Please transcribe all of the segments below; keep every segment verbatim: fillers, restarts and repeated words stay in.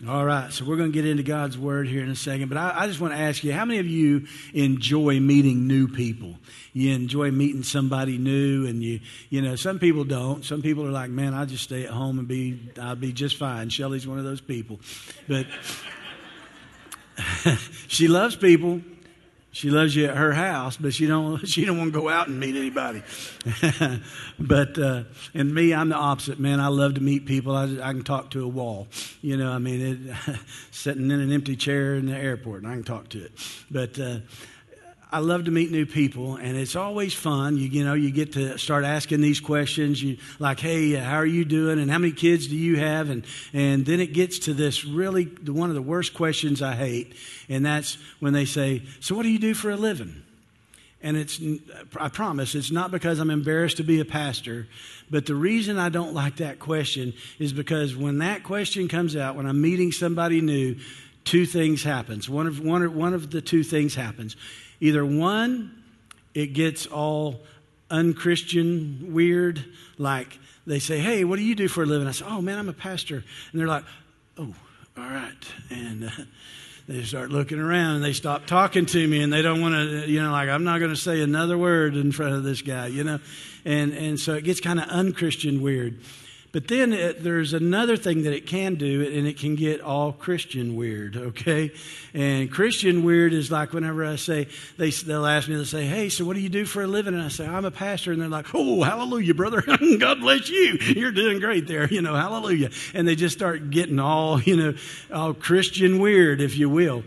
All right, so we're going to get into God's Word here in a second, but I, I just want to ask you, how many of you enjoy meeting new people? You enjoy meeting somebody new, and you, you know, some people don't. Some people are like, man, I'll just stay at home and be, I'll be just fine. Shelley's one of those people. But she loves people. She loves you at her house, but she don't. She don't want to go out and meet anybody. but uh, and me, I'm the opposite, man. I love to meet people. I, I can talk to a wall. You know, I mean, it, sitting in an empty chair in the airport, and I can talk to it. But uh, I love to meet new people, and it's always fun. You, you know, you get to start asking these questions. You like, hey, how are you doing? And how many kids do you have? And and then it gets to this really one of the worst questions I hate, and that's when they say, so what do you do for a living? And it's, I promise, it's not because I'm embarrassed to be a pastor, but the reason I don't like that question is because when that question comes out, when I'm meeting somebody new, two things happens. One of one of, one of the two things happens. Either one, it gets all unchristian weird, like they say, hey, what do you do for a living? I say, oh, man, I'm a pastor. And they're like, oh, all right. And uh, they start looking around, and they stop talking to me, and they don't want to, you know, like, I'm not going to say another word in front of this guy, you know. And, and so it gets kind of unchristian weird. But then it, there's another thing that it can do, and it can get all Christian weird, okay? And Christian weird is like whenever I say, they, they'll ask me, they'll say, hey, so what do you do for a living? And I say, I'm a pastor. And they're like, oh, hallelujah, brother. God bless you. You're doing great there, you know, hallelujah. And they just start getting all, you know, all Christian weird, if you will.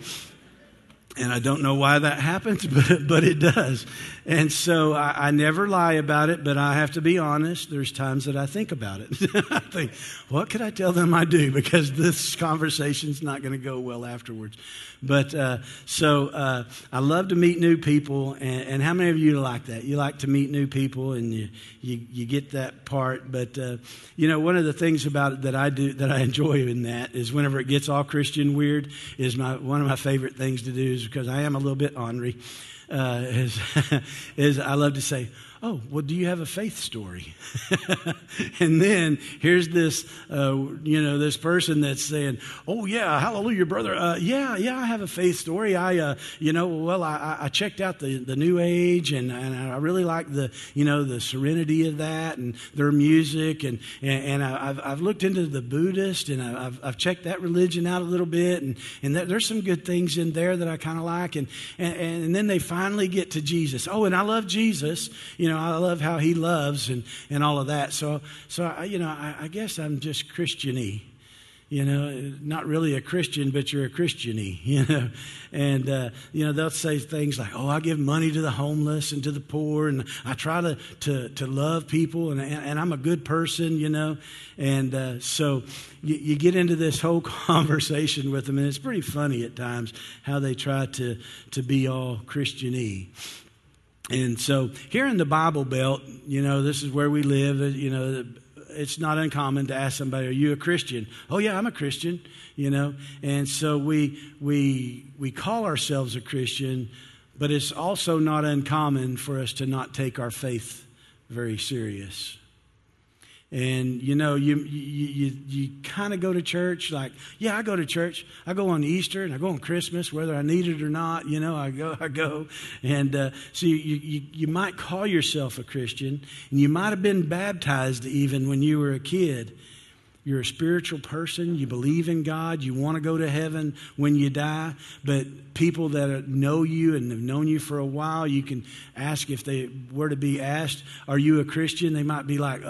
And I don't know why that happens, but but it does. And so I, I never lie about it, but I have to be honest. There's times that I think about it. I think, what could I tell them I do? Because this conversation's not going to go well afterwards. But uh, so uh, I love to meet new people. And, and how many of you like that? You like to meet new people, and you you, you get that part. But uh, you know, one of the things about it that I do that I enjoy in that is whenever it gets all Christian weird, is my one of my favorite things to do is because I am a little bit ornery. Uh, is, is I love to say, oh, well, do you have a faith story? And then here's this, uh, you know, this person that's saying, oh, yeah, hallelujah, brother. Uh, yeah, yeah, I have a faith story. I, uh, you know, well, I, I checked out the, the New Age, and, and I really like the, you know, the serenity of that and their music. And, and, and I've, I've looked into the Buddhist, and I've, I've checked that religion out a little bit. And, and there's some good things in there that I kind of like. And, and, and then they finally get to Jesus. Oh, and I love Jesus. You know, I love how he loves and, and all of that. So, so I, you know, I, I guess I'm just Christian-y. You know, not really a Christian, but you're a Christian-y, you know. And, uh, you know, they'll say things like, oh, I give money to the homeless and to the poor, and I try to to, to love people, and, and, and I'm a good person, you know. And uh, so you, you get into this whole conversation with them, and it's pretty funny at times how they try to, to be all Christian-y. And so here in the Bible Belt, you know, this is where we live. You know, it's not uncommon to ask somebody, are you a Christian? Oh, yeah, I'm a Christian, you know. And so we we we call ourselves a Christian, but it's also not uncommon for us to not take our faith very serious. And, you know, you you you, you kind of go to church like, yeah, I go to church. I go on Easter and I go on Christmas, whether I need it or not. You know, I go, I go. And uh, so you, you, you might call yourself a Christian, and you might have been baptized even when you were a kid. You're a spiritual person. You believe in God. You want to go to heaven when you die. But people that know you and have known you for a while, you can ask if they were to be asked, are you a Christian? They might be like, uh,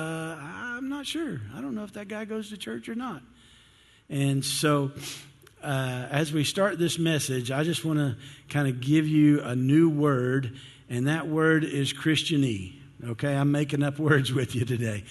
I'm not sure. I don't know if that guy goes to church or not. And so uh, as we start this message, I just want to kind of give you a new word, and that word is Christian-y. Okay, I'm making up words with you today.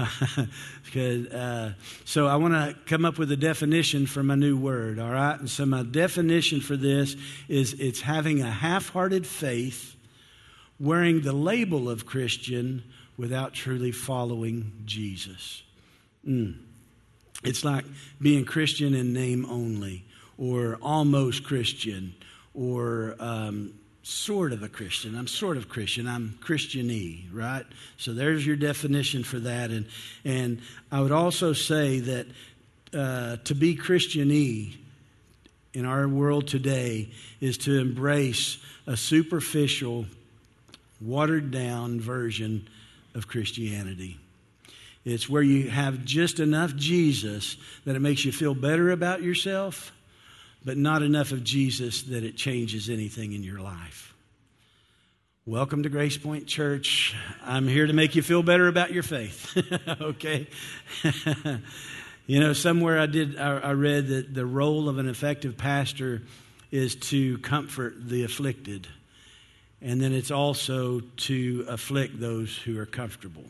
Because, uh, so I want to come up with a definition for my new word, all right? And so my definition for this is it's having a half-hearted faith, wearing the label of Christian without truly following Jesus. Mm. It's like being Christian in name only, or almost Christian, or um sort of a Christian. I'm sort of Christian. I'm Christian-y, right? So there's your definition for that. And and I would also say that uh, to be Christian-y in our world today is to embrace a superficial, watered-down version of Christianity. It's where you have just enough Jesus that it makes you feel better about yourself, but not enough of Jesus that it changes anything in your life. Welcome to Grace Point Church. I'm here to make you feel better about your faith. Okay? You know, somewhere I did, I, I read that the role of an effective pastor is to comfort the afflicted. And then it's also to afflict those who are comfortable.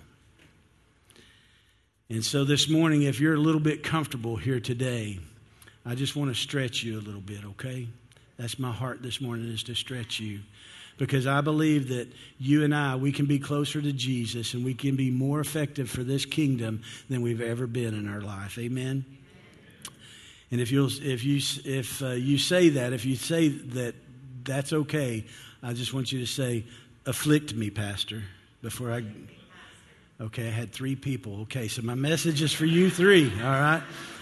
And so this morning, if you're a little bit comfortable here today, I just want to stretch you a little bit, okay? That's my heart this morning, is to stretch you. Because I believe that you and I, we can be closer to Jesus and we can be more effective for this kingdom than we've ever been in our life. Amen? And if you'll, if you, if uh, you say that, if you say that that's okay, I just want you to say, afflict me, Pastor, before I... Okay, I had three people. Okay, so my message is for you three, all right?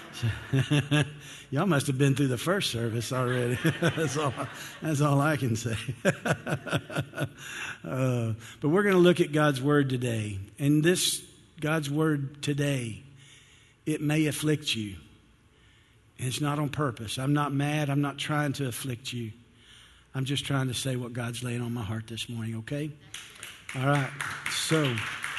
Y'all must have been through the first service already. that's, all, that's all I can say. uh, but we're going to look at God's Word today. And this, God's Word today, it may afflict you. And it's not on purpose. I'm not mad. I'm not trying to afflict you. I'm just trying to say what God's laying on my heart this morning, okay? All right, so...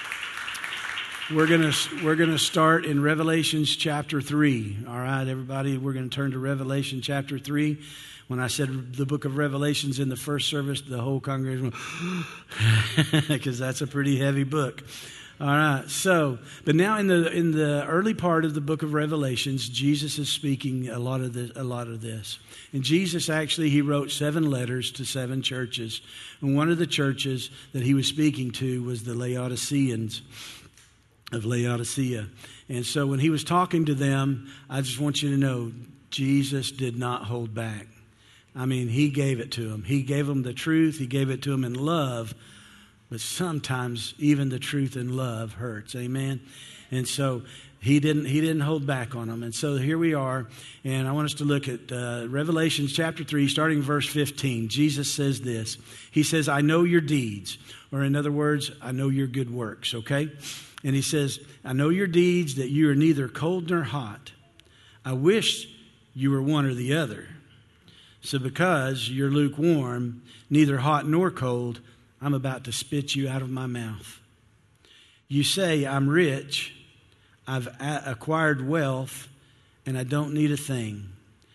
We're going to we're going to start in Revelations chapter three. All right, everybody, we're going to turn to Revelation chapter three. When I said the book of Revelations in the first service, the whole congregation went, because that's a pretty heavy book. All right, so, but now in the in the early part of the book of Revelations, Jesus is speaking a lot of this, a lot of this. And Jesus actually, he wrote seven letters to seven churches. And one of the churches that he was speaking to was the Laodiceans of Laodicea. And so when he was talking to them, I just want you to know, Jesus did not hold back. I mean, he gave it to them. He gave them the truth. He gave it to them in love. But sometimes even the truth in love hurts. Amen. And so he didn't he didn't hold back on them. And so here we are. And I want us to look at uh, Revelation chapter three, starting verse fifteen. Jesus says this. He says, I know your deeds. Or in other words, I know your good works. Okay? And he says, I know your deeds, that you are neither cold nor hot. I wish you were one or the other. So because you're lukewarm, neither hot nor cold, I'm about to spit you out of my mouth. You say, I'm rich, I've acquired wealth, and I don't need a thing.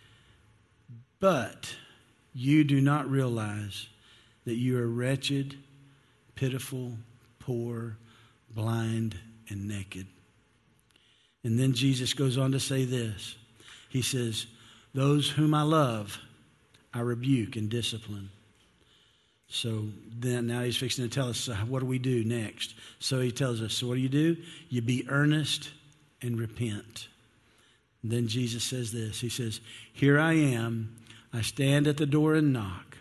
But you do not realize that you are wretched, pitiful, poor, blind, and naked. And then Jesus goes on to say this. He says, those whom I love, I rebuke and discipline. So then now he's fixing to tell us, so what do we do next? So he tells us, so what do you do? You be earnest and repent. And then Jesus says this. He says, here I am. I stand at the door and knock.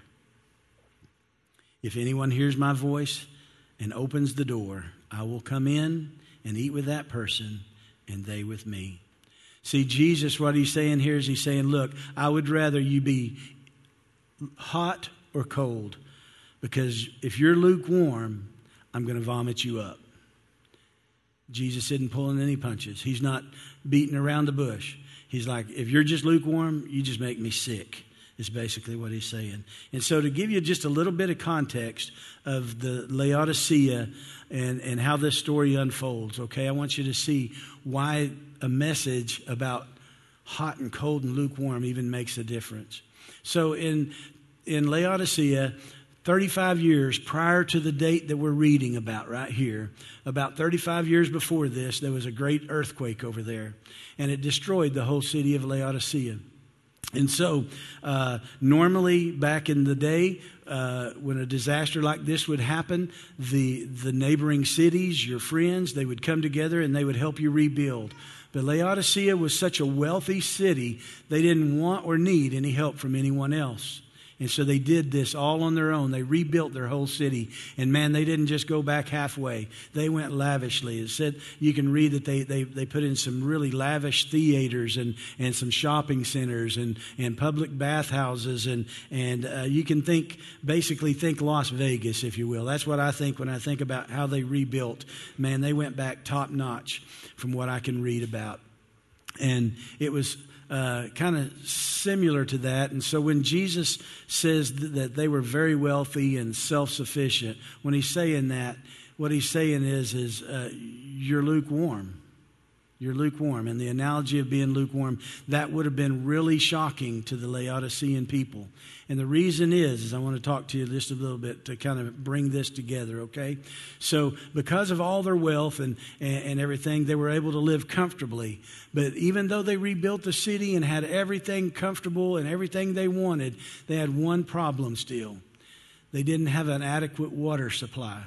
If anyone hears my voice and opens the door, I will come in and eat with that person and they with me. See, Jesus, what he's saying here is he's saying, look, I would rather you be hot or cold, because if you're lukewarm, I'm going to vomit you up. Jesus isn't pulling any punches. He's not beating around the bush. He's like, if you're just lukewarm, you just make me sick. Is basically what he's saying. And so to give you just a little bit of context of the Laodicea and, and how this story unfolds, okay, I want you to see why a message about hot and cold and lukewarm even makes a difference. So in, in Laodicea, thirty-five years prior to the date that we're reading about right here, about thirty-five years before this, there was a great earthquake over there, and it destroyed the whole city of Laodicea. And so uh, normally back in the day, uh, when a disaster like this would happen, the, the neighboring cities, your friends, they would come together and they would help you rebuild. But Laodicea was such a wealthy city, they didn't want or need any help from anyone else. And so they did this all on their own. They rebuilt their whole city. And man, they didn't just go back halfway. They went lavishly. It said, you can read that they they, they put in some really lavish theaters and, and some shopping centers and, and public bathhouses. And, and uh, you can think, basically think Las Vegas, if you will. That's what I think when I think about how they rebuilt. Man, they went back top notch from what I can read about. And it was Uh, kind of similar to that. And so when Jesus says th- that they were very wealthy and self-sufficient, when he's saying that, what he's saying is, is uh, you're lukewarm. You're lukewarm. And the analogy of being lukewarm, that would have been really shocking to the Laodicean people. And the reason is, is I want to talk to you just a little bit to kind of bring this together, okay? So because of all their wealth and, and, and everything, they were able to live comfortably. But even though they rebuilt the city and had everything comfortable and everything they wanted, they had one problem still. They didn't have an adequate water supply.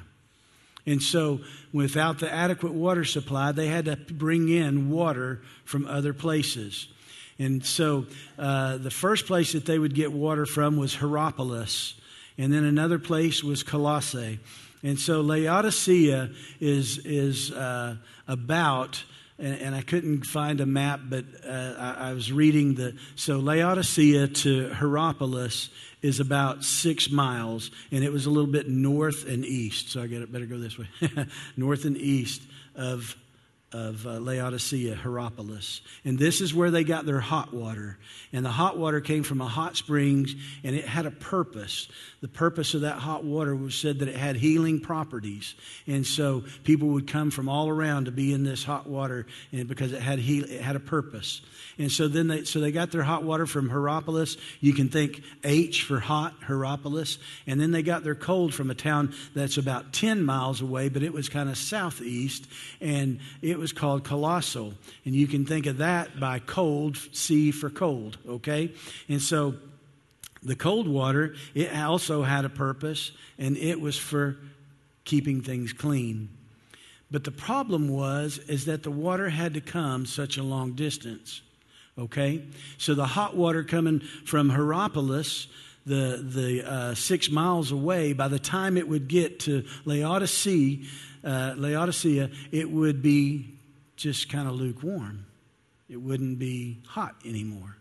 And so without the adequate water supply, they had to bring in water from other places. And so uh, the first place that they would get water from was Hierapolis. And then another place was Colossae. And so Laodicea is, is uh, about, and, and I couldn't find a map, but uh, I, I was reading the, so Laodicea to Hierapolis is about six miles, and it was a little bit north and east. So I get it, better go this way. North and east of of uh, Laodicea, Hierapolis. And this is where they got their hot water. And the hot water came from a hot springs, and it had a purpose. The purpose of that hot water was said that it had healing properties. And so people would come from all around to be in this hot water, and because it had heal, it had a purpose. And so then they so they got their hot water from Hierapolis. You can think H for hot, Hierapolis. And then they got their cold from a town that's about ten miles away, but it was kind of southeast, and it was called Colossal. And you can think of that by cold, C for cold, okay? And so the cold water, it also had a purpose, and it was for keeping things clean. But the problem was is that the water had to come such a long distance. Okay, so the hot water coming from Hierapolis, the the uh, six miles away, by the time it would get to Laodicea, uh, Laodicea, it would be just kind of lukewarm. It wouldn't be hot anymore.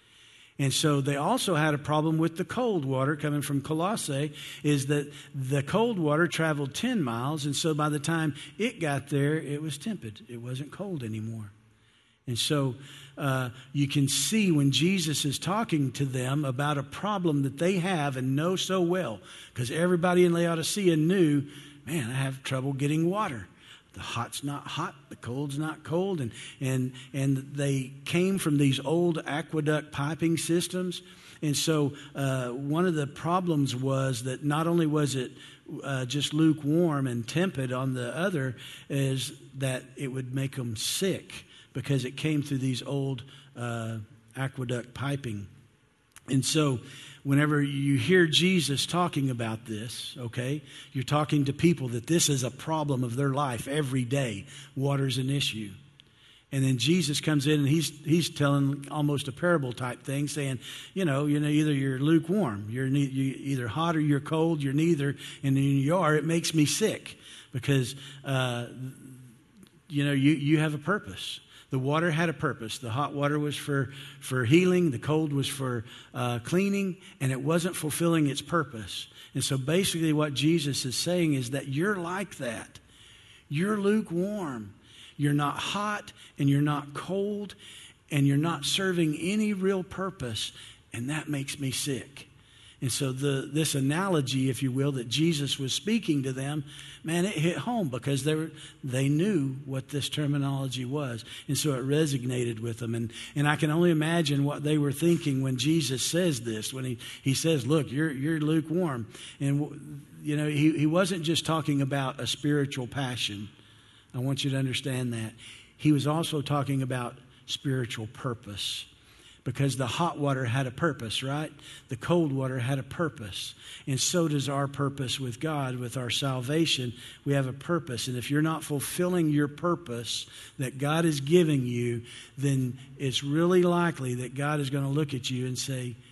And so they also had a problem with the cold water coming from Colossae, is that the cold water traveled ten miles, and so by the time it got there, it was tepid. It wasn't cold anymore. And so uh, you can see when Jesus is talking to them about a problem that they have and know so well, because everybody in Laodicea knew, man, I have trouble getting water. The hot's not hot, the cold's not cold. And, and, and they came from these old aqueduct piping systems. And so uh, one of the problems was that not only was it uh, just lukewarm and tepid on the other, is that it would make them sick, because it came through these old uh, aqueduct piping. And so whenever you hear Jesus talking about this, okay, you're talking to people that this is a problem of their life every day. Water's an issue. And then Jesus comes in and he's he's telling almost a parable type thing, saying, you know, you know, either you're lukewarm, you're, ne- you're either hot or you're cold, you're neither, and when you are, it makes me sick, because, uh, you know, you, you have a purpose. The water had a purpose. The hot water was for, for healing. The cold was for uh, cleaning, and it wasn't fulfilling its purpose. And so basically what Jesus is saying is that you're like that. You're lukewarm. You're not hot, and you're not cold, and you're not serving any real purpose, and that makes me sick. And so the this analogy, if you will, that Jesus was speaking to them, man, it hit home, because they were, they knew what this terminology was. And so it resonated with them. And, and I can only imagine what they were thinking when Jesus says this, when he, he says, look, you're, you're lukewarm. And, you know, he, he wasn't just talking about a spiritual passion. I want you to understand that. He was also talking about spiritual purpose. Because the hot water had a purpose, right? The cold water had a purpose. And so does our purpose with God, with our salvation. We have a purpose. And if you're not fulfilling your purpose that God is giving you, then it's really likely that God is going to look at you and say,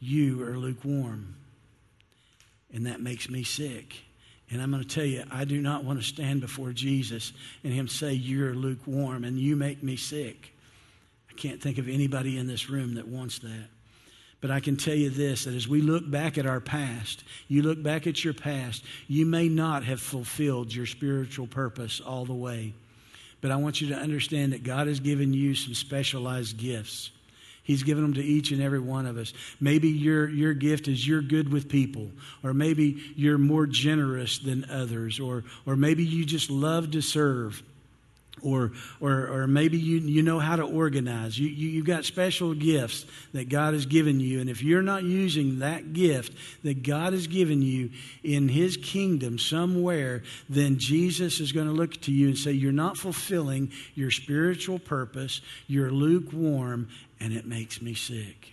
you are lukewarm. And that makes me sick. And I'm going to tell you, I do not want to stand before Jesus and him say, you're lukewarm and you make me sick. I can't think of anybody in this room that wants that. But I can tell you this, that as we look back at our past, you look back at your past, you may not have fulfilled your spiritual purpose all the way. But I want you to understand that God has given you some specialized gifts. He's given them to each and every one of us. Maybe your, your gift is you're good with people, or maybe you're more generous than others, or, or maybe you just love to serve. Or, or, or maybe you, you know how to organize. You, you, you've got special gifts that God has given you. And if you're not using that gift that God has given you in his kingdom somewhere, then Jesus is going to look to you and say, you're not fulfilling your spiritual purpose. You're lukewarm, and it makes me sick.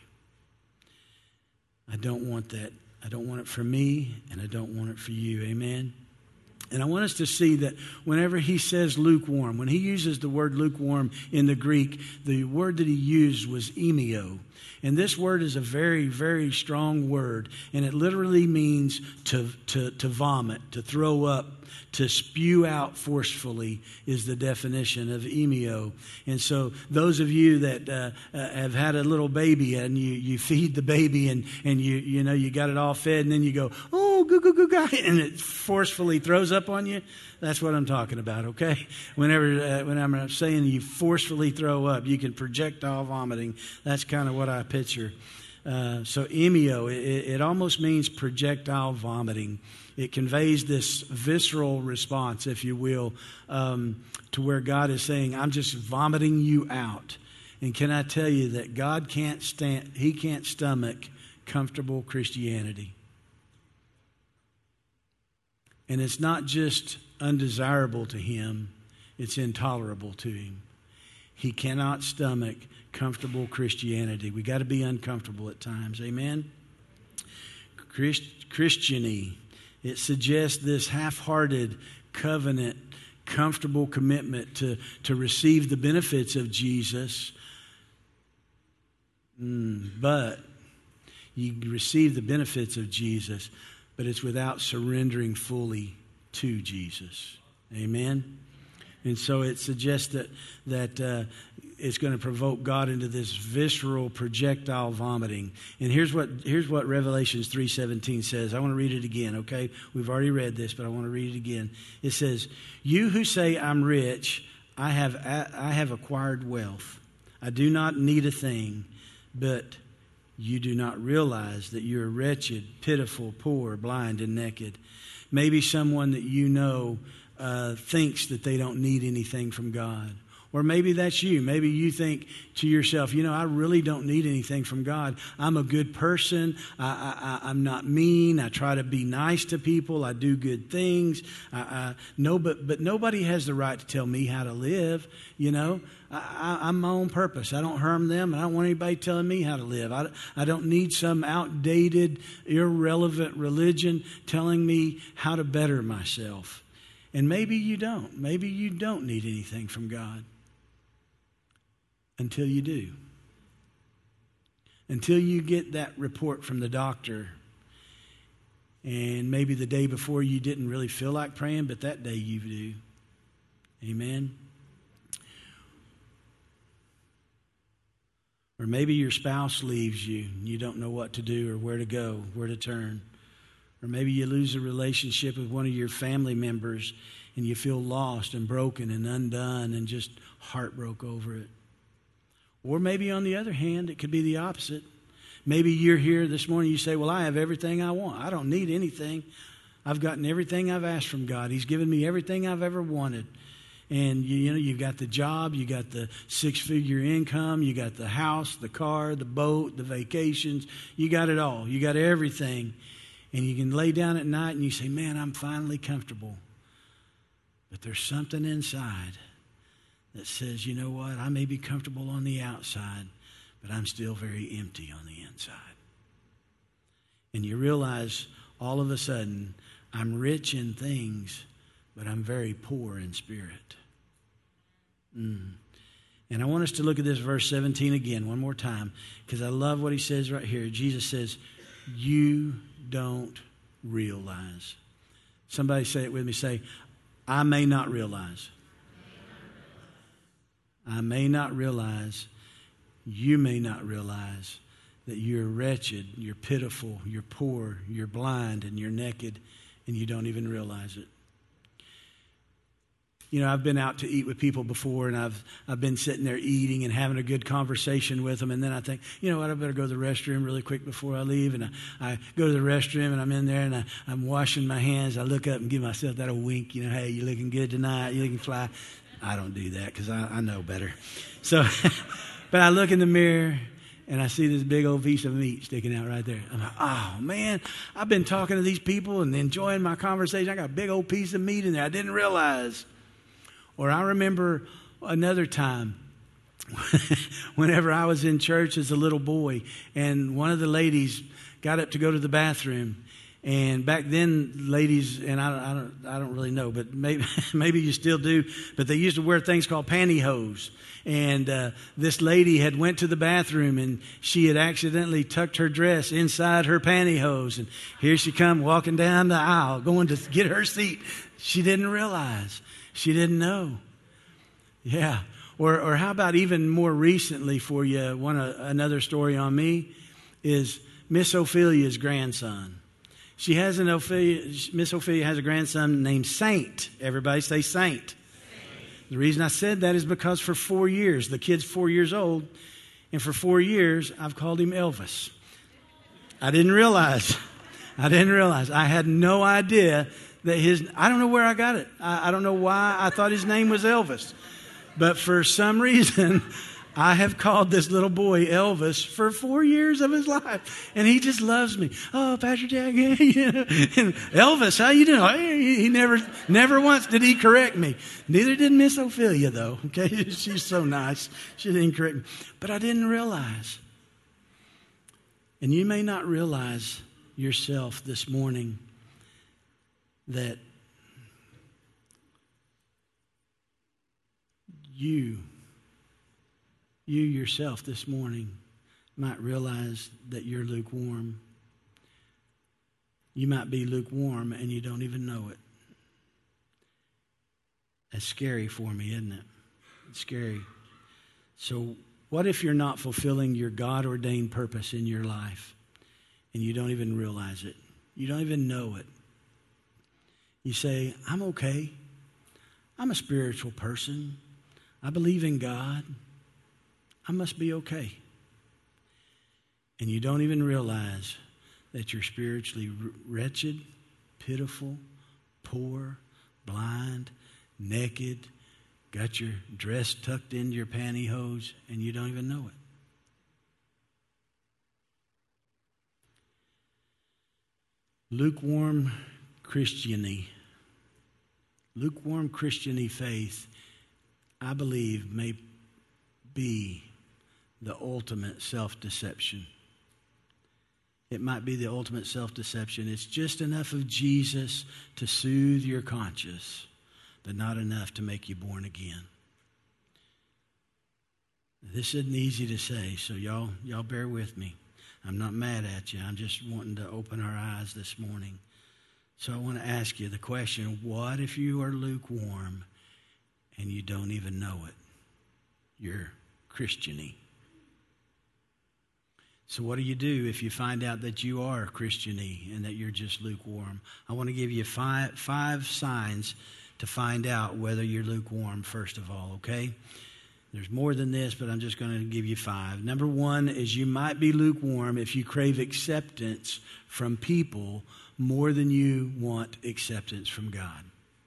I don't want that. I don't want it for me, and I don't want it for you. Amen? And I want us to see that whenever he says lukewarm, when he uses the word lukewarm in the Greek, the word that he used was emio. And this word is a very, very strong word. And it literally means to, to, to vomit, to throw up, to spew out forcefully is the definition of emio. And so those of you that uh, uh, have had a little baby and you, you feed the baby and, and you, you know, you got it all fed and then you go, oh, goo, goo, goo, goo, and it forcefully throws up on you. That's what I'm talking about, okay? Whenever uh, when I'm saying you forcefully throw up, you can projectile vomiting. That's kind of what I picture. Uh, so emio, it, it almost means projectile vomiting. It conveys this visceral response, if you will, um, to where God is saying, I'm just vomiting you out. And can I tell you that God can't stand, he can't stomach comfortable Christianity. And it's not just undesirable to him, it's intolerable to him. He cannot stomach comfortable Christianity. We got to be uncomfortable at times. Amen? Christ, Christiany. It suggests this half-hearted covenant, comfortable commitment to, to receive the benefits of Jesus. Mm, but you receive the benefits of Jesus, but it's without surrendering fully to Jesus. Amen? And so it suggests that, that uh, it's going to provoke God into this visceral projectile vomiting. And here's what here's what Revelations three seventeen says. I want to read it again, okay? We've already read this, but I want to read it again. It says, you who say I'm rich, I have I have acquired wealth. I do not need a thing, but you do not realize that you're wretched, pitiful, poor, blind, and naked. Maybe someone that you know uh, thinks that they don't need anything from God. Or maybe that's you. Maybe you think to yourself, you know, I really don't need anything from God. I'm a good person. I, I, I'm not mean. I try to be nice to people. I do good things. I, I, no, but, but nobody has the right to tell me how to live, you know. I, I, I'm my own purpose. I don't harm them, and I don't want anybody telling me how to live. I, I don't need some outdated, irrelevant religion telling me how to better myself. And maybe you don't. Maybe you don't need anything from God. Until you do. Until you get that report from the doctor. And maybe the day before you didn't really feel like praying, but that day you do. Amen. Or maybe your spouse leaves you and you don't know what to do or where to go, where to turn. Or maybe you lose a relationship with one of your family members and you feel lost and broken and undone and just heartbroken over it. Or maybe on the other hand, it could be the opposite. Maybe you're here this morning, you say, well, I have everything I want. I don't need anything. I've gotten everything I've asked from God. He's given me everything I've ever wanted. And, you, you know, you've got the job, you got the six-figure income, you got the house, the car, the boat, the vacations. You got it all. You got everything. And you can lay down at night and you say, man, I'm finally comfortable. But there's something inside that says, you know what, I may be comfortable on the outside, but I'm still very empty on the inside. And you realize all of a sudden, I'm rich in things, but I'm very poor in spirit. Mm. And I want us to look at this verse seventeen again one more time, because I love what he says right here. Jesus says, you don't realize. Somebody say it with me. Say, I may not realize. I may not realize. You may not realize that you're wretched, you're pitiful, you're poor, you're blind, and you're naked, and you don't even realize it. You know, I've been out to eat with people before, and I've I've been sitting there eating and having a good conversation with them, and then I think, you know what, I better go to the restroom really quick before I leave, and I, I go to the restroom, and I'm in there, and I, I'm washing my hands. I look up and give myself that old wink, you know, hey, you looking good tonight, you looking fly. I don't do that because I, I know better. So, but I look in the mirror, and I see this big old piece of meat sticking out right there. I'm like, oh, man, I've been talking to these people and enjoying my conversation. I got a big old piece of meat in there I didn't realize. Or I remember another time whenever I was in church as a little boy, and one of the ladies got up to go to the bathroom. And back then, ladies, and I don't, I don't, I don't really know, but maybe, maybe you still do, but they used to wear things called pantyhose. And uh, this lady had went to the bathroom, and she had accidentally tucked her dress inside her pantyhose. And here she come walking down the aisle, going to get her seat. She didn't realize. She didn't know. Yeah. Or, or how about even more recently for you? One uh, another story on me is Miss Ophelia's grandson. She has an Ophelia, Miss Ophelia has a grandson named Saint. Everybody say Saint. Saint. The reason I said that is because for four years, the kid's four years old, and for four years, I've called him Elvis. I didn't realize. I didn't realize. I had no idea that his, I don't know where I got it. I, I don't know why I thought his name was Elvis. But for some reason, I have called this little boy Elvis for four years of his life. And he just loves me. Oh, Pastor Jack, yeah, yeah. And Elvis, how you doing? He, he never, never once did he correct me. Neither did Miss Ophelia, though. Okay, she's so nice. She didn't correct me. But I didn't realize. And you may not realize yourself this morning that you, you yourself this morning might realize that you're lukewarm. You might be lukewarm and you don't even know it. That's scary for me, isn't it? It's scary. So what if you're not fulfilling your God-ordained purpose in your life and you don't even realize it? You don't even know it. You say, I'm okay. I'm a spiritual person. I believe in God. I must be okay. And you don't even realize that you're spiritually wretched, pitiful, poor, blind, naked, got your dress tucked into your pantyhose, and you don't even know it. Lukewarm Christianity, lukewarm Christianity faith, I believe, may be the ultimate self-deception. It might be the ultimate self-deception. It's just enough of Jesus to soothe your conscience, but not enough to make you born again. This isn't easy to say, so y'all, y'all bear with me. I'm not mad at you. I'm just wanting to open our eyes this morning. So I want to ask you the question, what if you are lukewarm and you don't even know it? You're Christian-y. So what do you do if you find out that you are Christian-y and that you're just lukewarm? I want to give you five, five signs to find out whether you're lukewarm, first of all, okay? There's more than this, but I'm just going to give you five. Number one is you might be lukewarm if you crave acceptance from people more than you want acceptance from God.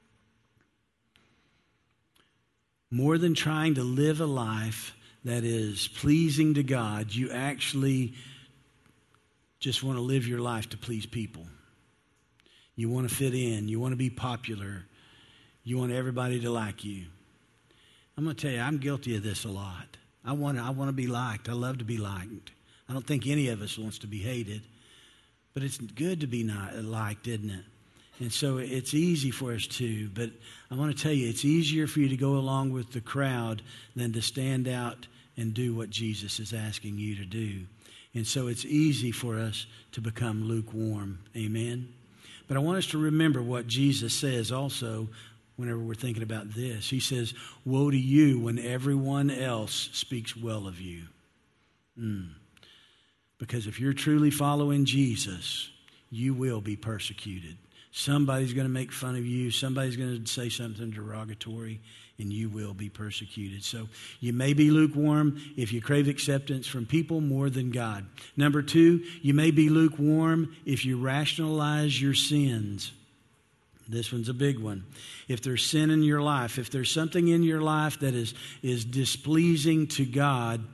More than trying to live a life that is pleasing to God, you actually just want to live your life to please people. You want to fit in. You want to be popular. You want everybody to like you. I'm going to tell you, I'm guilty of this a lot. I want to, I want to be liked. I love to be liked. I don't think any of us wants to be hated. But it's good to be not liked, isn't it? And so it's easy for us to, but I want to tell you, it's easier for you to go along with the crowd than to stand out and do what Jesus is asking you to do. And so it's easy for us to become lukewarm. Amen? But I want us to remember what Jesus says also whenever we're thinking about this. He says, woe to you when everyone else speaks well of you. Mm. Because if you're truly following Jesus, you will be persecuted. Somebody's going to make fun of you. Somebody's going to say something derogatory, and you will be persecuted. So you may be lukewarm if you crave acceptance from people more than God. Number two, you may be lukewarm if you rationalize your sins. This one's a big one. If there's sin in your life, if there's something in your life that is, is displeasing to God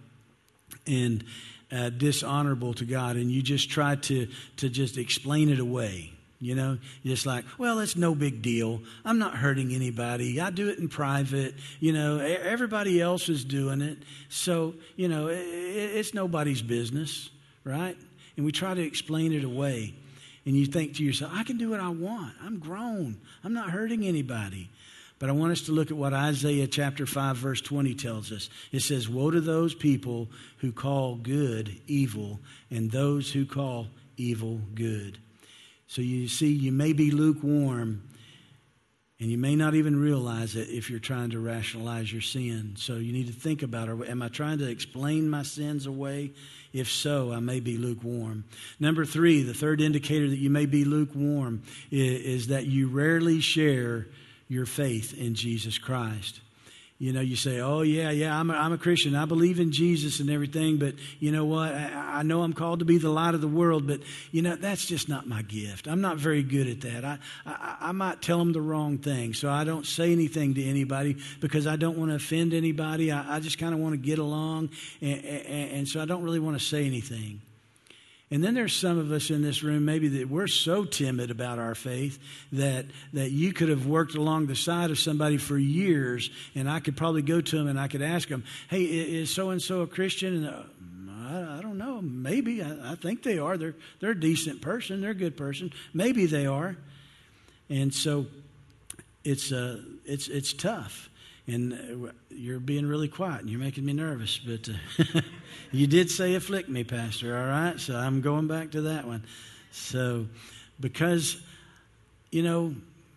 and uh, dishonorable to God, and you just try to, to just explain it away. You know, just like, well, it's no big deal. I'm not hurting anybody. I do it in private. You know, everybody else is doing it. So, you know, it's nobody's business, right? And we try to explain it away. And you think to yourself, I can do what I want. I'm grown. I'm not hurting anybody. But I want us to look at what Isaiah chapter five, verse twenty tells us. It says, woe to those people who call good evil and those who call evil good. So you see, you may be lukewarm, and you may not even realize it if you're trying to rationalize your sin. So you need to think about it. Am I trying to explain my sins away? If so, I may be lukewarm. Number three, the third indicator that you may be lukewarm is, is that you rarely share your faith in Jesus Christ. You know, you say, oh, yeah, yeah, I'm a, I'm a Christian. I believe in Jesus and everything, but you know what? I, I know I'm called to be the light of the world, but, you know, that's just not my gift. I'm not very good at that. I, I, I might tell them the wrong thing, so I don't say anything to anybody because I don't want to offend anybody. I, I just kind of want to get along, and, and, and so I don't really want to say anything. And then there's some of us in this room, maybe that we're so timid about our faith that that you could have worked along the side of somebody for years, and I could probably go to them and I could ask them, hey, is so-and-so a Christian? And uh, I, I don't know. Maybe. I, I think they are. They're, they're a decent person. They're a good person. Maybe they are. And so it's uh, it's it's tough. And you're being really quiet, and you're making me nervous. But uh, you did say afflict me, Pastor, all right? So I'm going back to that one. So because, you know,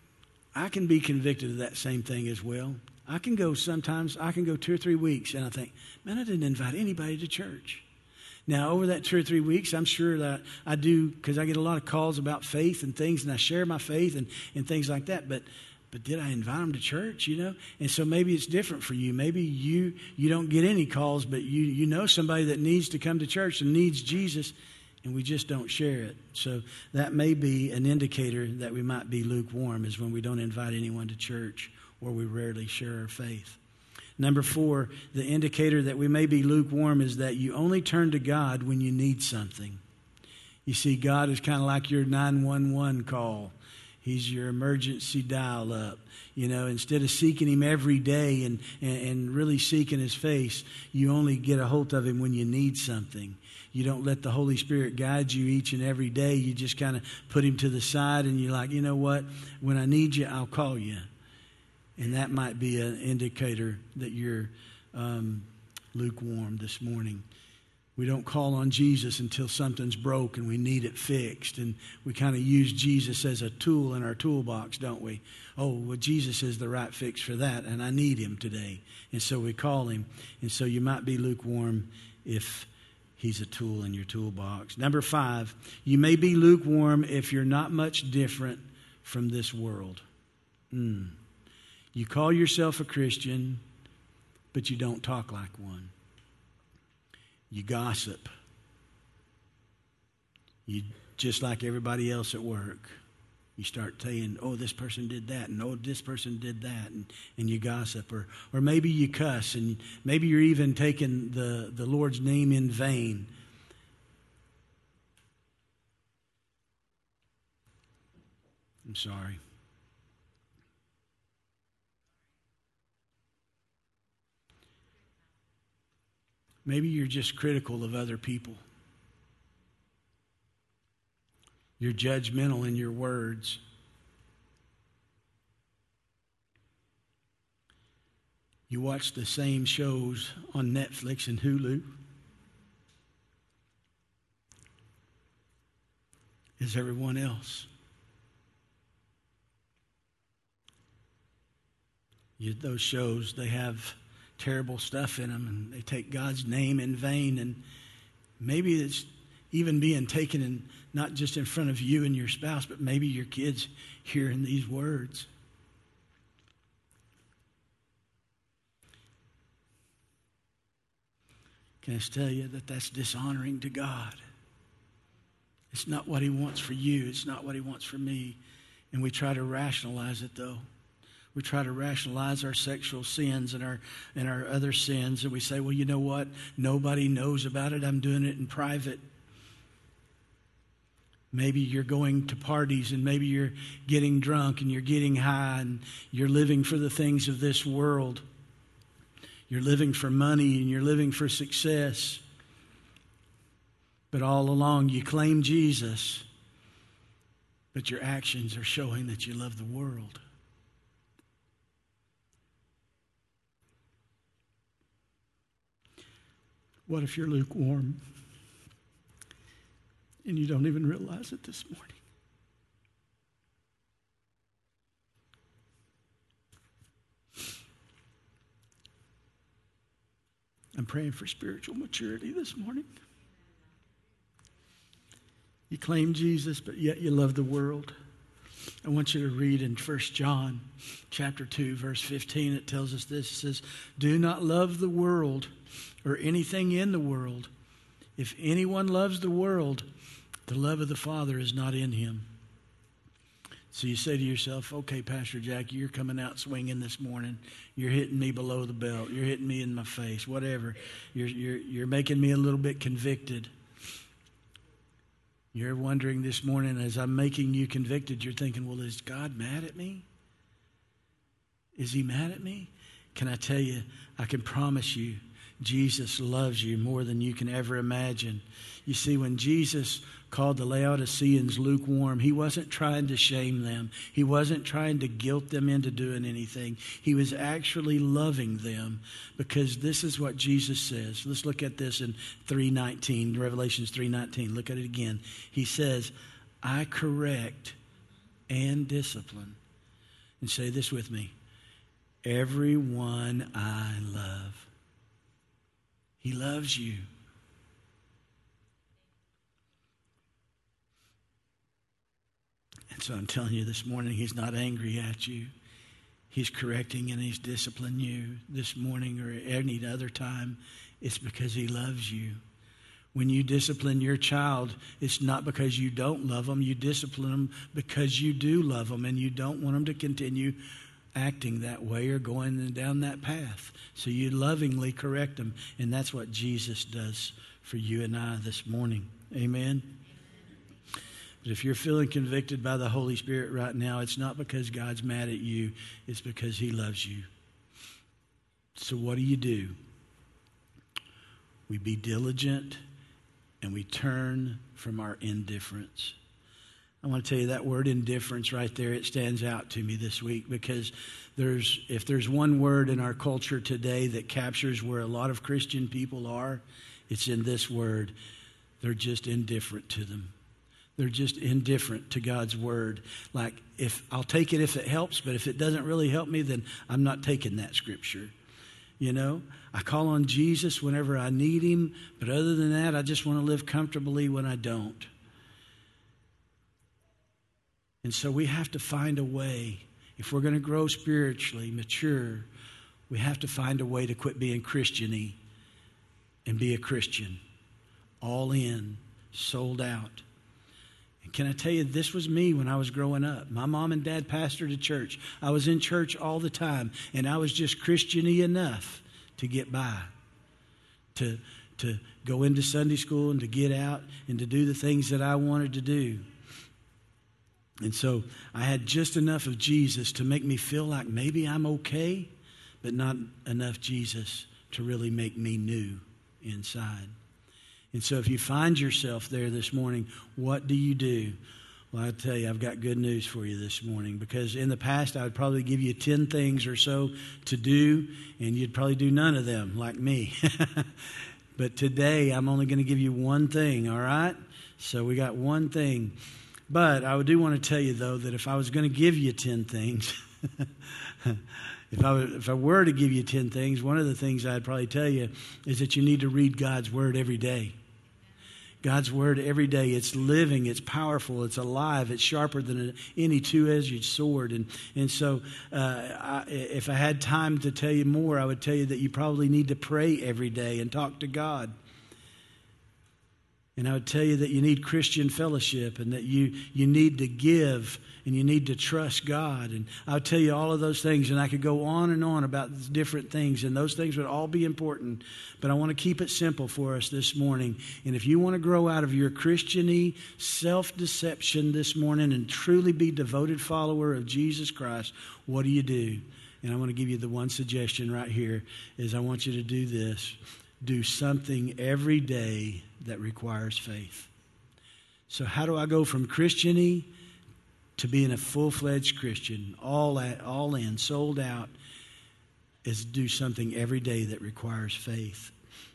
I can be convicted of that same thing as well. I can go sometimes, I can go two or three weeks, and I think, man, I didn't invite anybody to church. Now, over that two or three weeks, I'm sure that I do, because I get a lot of calls about faith and things, and I share my faith and, and things like that. But But did I invite them to church, you know? And so maybe it's different for you. Maybe you you don't get any calls, but you, you know somebody that needs to come to church and needs Jesus, and we just don't share it. So that may be an indicator that we might be lukewarm, is when we don't invite anyone to church or we rarely share our faith. Number four, the indicator that we may be lukewarm is that you only turn to God when you need something. You see, God is kind of like your nine one one call. He's your emergency dial up. You know, instead of seeking him every day and, and, and really seeking his face, you only get a hold of him when you need something. You don't let the Holy Spirit guide you each and every day. You just kind of put him to the side, and you're like, you know what? When I need you, I'll call you. And that might be an indicator that you're um, lukewarm this morning. We don't call on Jesus until something's broke and we need it fixed. And we kind of use Jesus as a tool in our toolbox, don't we? Oh, well, Jesus is the right fix for that, and I need him today. And so we call him. And so you might be lukewarm if he's a tool in your toolbox. Number five, you may be lukewarm if you're not much different from this world. Mm. You call yourself a Christian, but you don't talk like one. You gossip. You just like everybody else at work. You start saying, oh, this person did that, and oh, this person did that, and, and you gossip. Or or maybe you cuss, and maybe you're even taking the, the Lord's name in vain. I'm sorry. Maybe you're just critical of other people. You're judgmental in your words. You watch the same shows on Netflix and Hulu as everyone else. You, those shows, they have terrible stuff in them, and they take God's name in vain, and maybe it's even being taken in, not just in front of you and your spouse, but maybe your kids hearing these words. Can I just tell you that that's dishonoring to God? It's not what he wants for you. It's not what he wants for me. And we try to rationalize it, though. We try to rationalize our sexual sins and our and our other sins. And we say, well, you know what? Nobody knows about it. I'm doing it in private. Maybe you're going to parties and maybe you're getting drunk and you're getting high and you're living for the things of this world. You're living for money and you're living for success. But all along you claim Jesus, but your actions are showing that you love the world. What if you're lukewarm and you don't even realize it this morning? I'm praying for spiritual maturity this morning. You claim Jesus, but yet you love the world. I want you to read in First John chapter two, verse fifteen. It tells us this. It says, do not love the world or anything in the world. If anyone loves the world, the love of the Father is not in him. So you say to yourself, okay, Pastor Jackie, you're coming out swinging this morning. You're hitting me below the belt. You're hitting me in my face, whatever. You're, you're, you're making me a little bit convicted. You're wondering this morning, as I'm making you convicted, you're thinking, well, is God mad at me? Is he mad at me? Can I tell you, I can promise you, Jesus loves you more than you can ever imagine. You see, when Jesus called the Laodiceans lukewarm, he wasn't trying to shame them. He wasn't trying to guilt them into doing anything. He was actually loving them, because this is what Jesus says. Let's look at this in three nineteen, Revelations three nineteen. Look at it again. He says, I correct and discipline. And say this with me. Everyone I love. He loves you. And so I'm telling you this morning, he's not angry at you. He's correcting and he's disciplining you this morning or any other time. It's because he loves you. When you discipline your child, it's not because you don't love them. You discipline them because you do love them and you don't want them to continue acting that way or going down that path. So you lovingly correct them. And that's what Jesus does for you and I this morning. Amen. But if you're feeling convicted by the Holy Spirit right now, it's not because God's mad at you. It's because he loves you. So what do you do? We be diligent and we turn from our indifference. I want to tell you that word indifference right there, it stands out to me this week, because there's if there's one word in our culture today that captures where a lot of Christian people are, it's in this word. They're just indifferent to them. They're just indifferent to God's word. Like, if I'll take it if it helps, but if it doesn't really help me, then I'm not taking that scripture. You know, I call on Jesus whenever I need him, but other than that, I just want to live comfortably when I don't. And so we have to find a way. If we're going to grow spiritually, mature, we have to find a way to quit being Christian-y and be a Christian. All in, sold out. And can I tell you, this was me when I was growing up. My mom and dad pastored a church. I was in church all the time, and I was just Christian-y enough to get by, to, to go into Sunday school and to get out and to do the things that I wanted to do. And so I had just enough of Jesus to make me feel like maybe I'm okay, but not enough Jesus to really make me new inside. And so if you find yourself there this morning, what do you do? Well, I tell you, I've got good news for you this morning, because in the past I would probably give you ten things or so to do, and you'd probably do none of them like me. But today I'm only going to give you one thing, all right? So we got one thing. But I do want to tell you, though, that if I was going to give you ten things, if I were, if I were to give you ten things, one of the things I'd probably tell you is that you need to read God's Word every day. God's Word every day. It's living, it's powerful, it's alive, it's sharper than any two-edged sword. And and so uh, I, if I had time to tell you more, I would tell you that you probably need to pray every day and talk to God. And I would tell you that you need Christian fellowship, and that you, you need to give, and you need to trust God. And I would tell you all of those things, and I could go on and on about different things, and those things would all be important. But I want to keep it simple for us this morning. And if you want to grow out of your Christian-y self-deception this morning and truly be a devoted follower of Jesus Christ, what do you do? And I want to give you the one suggestion right here is I want you to do this. Do something every day that requires faith. So how do I go from Christian-y to being a full-fledged Christian, all at, all in, sold out? Is do something every day that requires faith.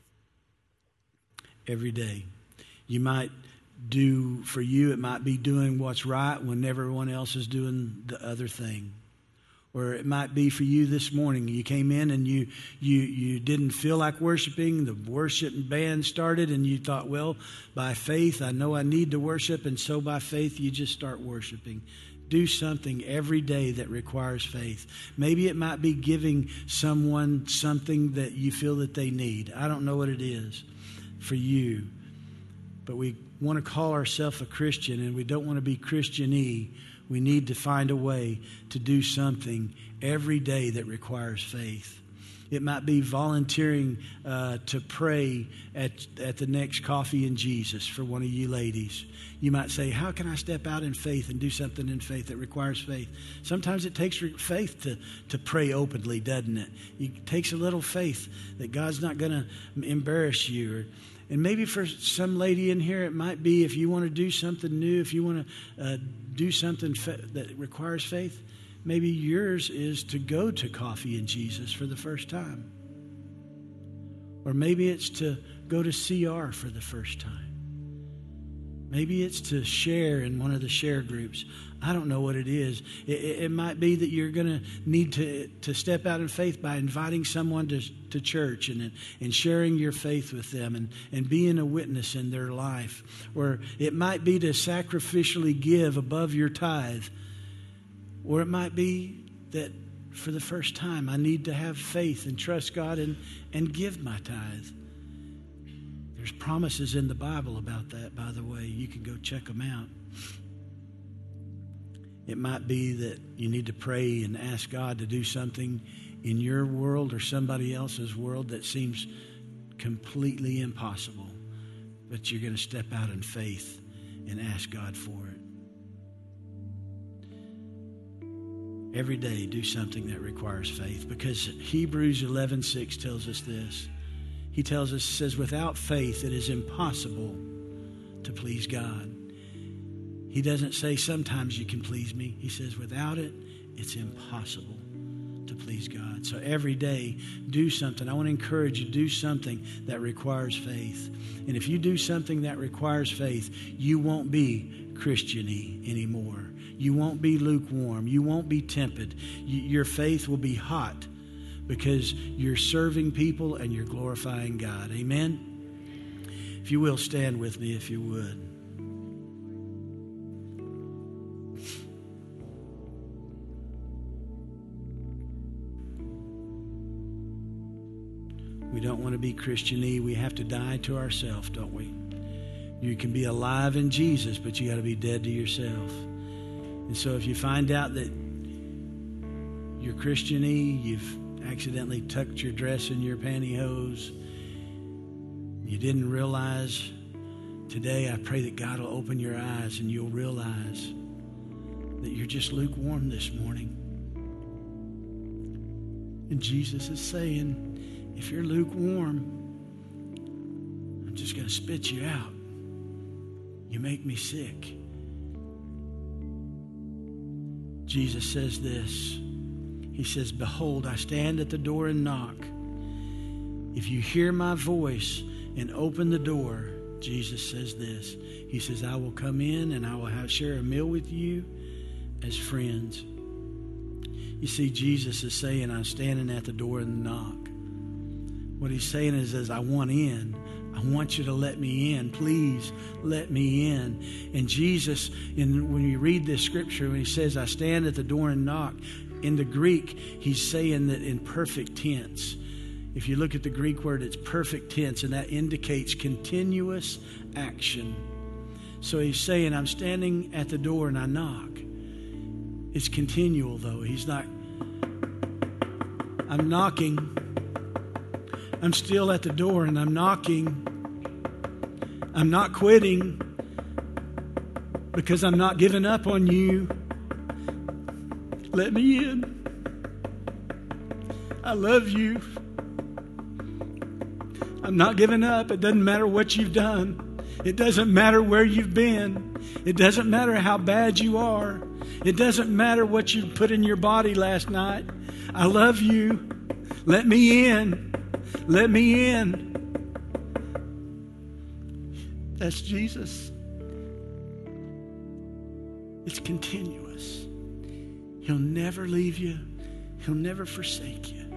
Every day. You might do, for you, it might be doing what's right when everyone else is doing the other thing. Or it might be for you this morning. You came in and you you you didn't feel like worshiping. The worship band started and you thought, well, by faith, I know I need to worship. And so by faith, you just start worshiping. Do something every day that requires faith. Maybe it might be giving someone something that you feel that they need. I don't know what it is for you. But we want to call ourselves a Christian, and we don't want to be Christian-y. We need to find a way to do something every day that requires faith. It might be volunteering uh, to pray at, at the next Coffee and Jesus for one of you ladies. You might say, how can I step out in faith and do something in faith that requires faith? Sometimes it takes faith to, to pray openly, doesn't it? It takes a little faith that God's not going to embarrass you. Or, and maybe for some lady in here, it might be if you want to do something new, if you want to uh, do something fa- that requires faith, maybe yours is to go to Coffee and Jesus for the first time. Or maybe it's to go to C R for the first time. Maybe it's to share in one of the share groups. I don't know what it is. It, it, it might be that you're going to need to to step out in faith by inviting someone to, to church and, and sharing your faith with them and, and being a witness in their life. Or it might be to sacrificially give above your tithe. Or it might be that for the first time I need to have faith and trust God and, and give my tithe. There's promises in the Bible about that, by the way. You can go check them out. It might be that you need to pray and ask God to do something in your world or somebody else's world that seems completely impossible. But you're going to step out in faith and ask God for it. Every day, do something that requires faith, because Hebrews eleven six tells us this. He tells us, says, without faith, it is impossible to please God. He doesn't say sometimes you can please me. He says without it, it's impossible to please God. So every day, do something. I want to encourage you, do something that requires faith. And if you do something that requires faith, you won't be Christian-y anymore. You won't be lukewarm. You won't be tepid. You, your faith will be hot, because you're serving people and you're glorifying God. Amen? If you will, stand with me if you would. We don't want to be Christian-y. We have to die to ourselves, don't we? You can be alive in Jesus, but you got to be dead to yourself. And so if you find out that you're Christian-y, you've accidentally tucked your dress in your pantyhose, you didn't realize, today I pray that God will open your eyes and you'll realize that you're just lukewarm this morning. And Jesus is saying, if you're lukewarm, I'm just going to spit you out. You make me sick. Jesus says this. He says, behold, I stand at the door and knock. If you hear my voice and open the door, Jesus says this. He says, I will come in and I will have, share a meal with you as friends. You see, Jesus is saying, I'm standing at the door and knock. What he's saying is, is I want in. I want you to let me in. Please let me in. And Jesus, in, when you read this scripture, when he says, I stand at the door and knock, in the Greek, he's saying that in perfect tense. If you look at the Greek word, it's perfect tense, and that indicates continuous action. So he's saying, I'm standing at the door and I knock. It's continual, though. He's not, I'm knocking. I'm still at the door and I'm knocking. I'm not quitting because I'm not giving up on you. Let me in. I love you. I'm not giving up. It doesn't matter what you've done. It doesn't matter where you've been. It doesn't matter how bad you are. It doesn't matter what you put in your body last night. I love you. Let me in. Let me in. That's Jesus. It's continuous. He'll never leave you. He'll never forsake you.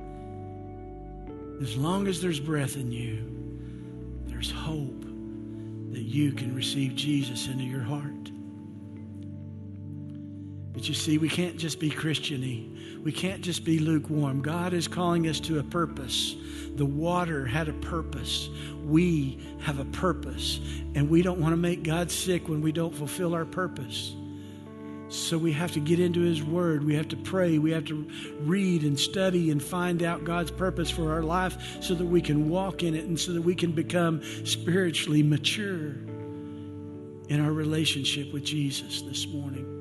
As long as there's breath in you, there's hope that you can receive Jesus into your heart. But you see, we can't just be Christian-y. We can't just be lukewarm. God is calling us to a purpose. The water had a purpose. We have a purpose. And we don't want to make God sick when we don't fulfill our purpose. So we have to get into His Word. We have to pray. We have to read and study and find out God's purpose for our life so that we can walk in it and so that we can become spiritually mature in our relationship with Jesus this morning.